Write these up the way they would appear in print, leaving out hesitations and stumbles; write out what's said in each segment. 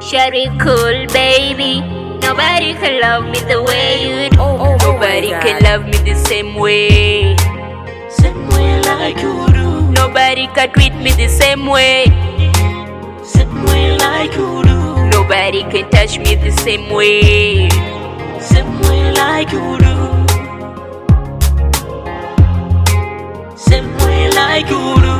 Shawty cool, baby. Nobody can love me the way you do. Nobody can love me the same way. Same way like you do. Nobody can treat me the same way. Same way like you do. Nobody can touch me the same way. Same way like you do. Same way like you do.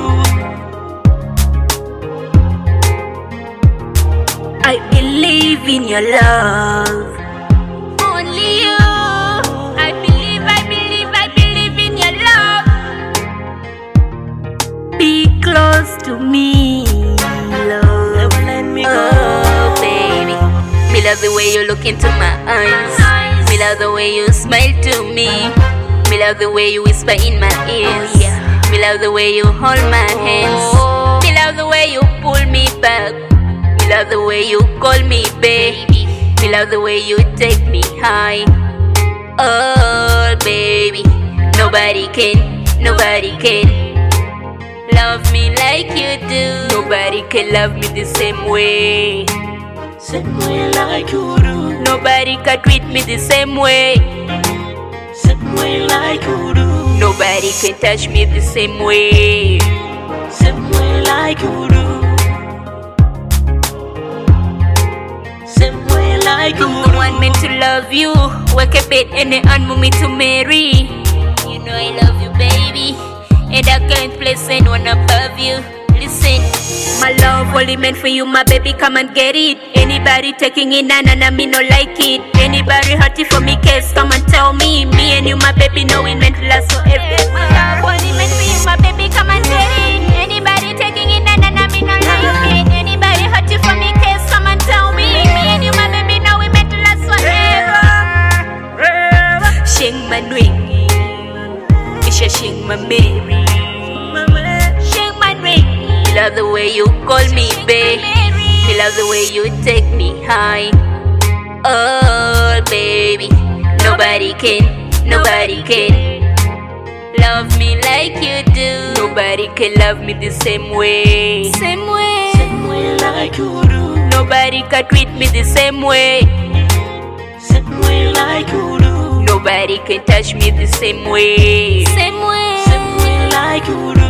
I believe in your love. Only you. I believe in your love. Be close to me, love. Never let me go. Oh, baby. Me love the way you look into my eyes. Me love the way you smile to me. Me love the way you whisper in my ears. Me love the way you hold my hands. Me love the way you pull me back. Me love the way you call me baby. Me love the way you take me high. Oh, baby. Nobody can love me like you do. Nobody can love me the same way. Same way like you do. Nobody can treat me the same way. Same way like you do. Nobody can touch me the same way. Same way like you do. Same way like you do. I'm the one meant to love you. Wake up it and and me to marry. You know I love you, baby, and I can't place anyone above you. Listen, my love only meant for you, my baby. Come and get it. Anybody taking it, nah, me no like it. Anybody hurting for me, case come and tell me. Me and you, my baby, know it meant to last forever. My love only meant for you, my baby. Come and get it. Anybody taking it, nah, me no like it. Anybody hurting for me, case come and tell me. Me and you, my baby, know it meant to last forever. Shing my ring, Isha shing my Mary. Shing my ring. Me love the way you call me babe. Me love the way you take me high. Oh, baby. Nobody can love me like you do. Nobody can love me the same way. Same way. Same way like you do. Nobody can treat me the same way. Same way like you do. Nobody can touch me the same way. Same way. Same way like you do.